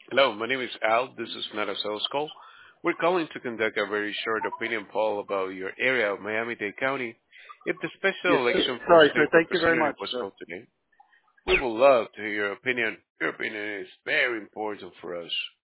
Hello, my name is Al. This is not a sales call. We're calling to conduct a very short opinion poll about your area of Miami-Dade County. If the Yes, special sir. election for Sorry, sir. state Thank you very representative much, was sir. held today, we would love to hear your opinion. Your opinion is very important for us.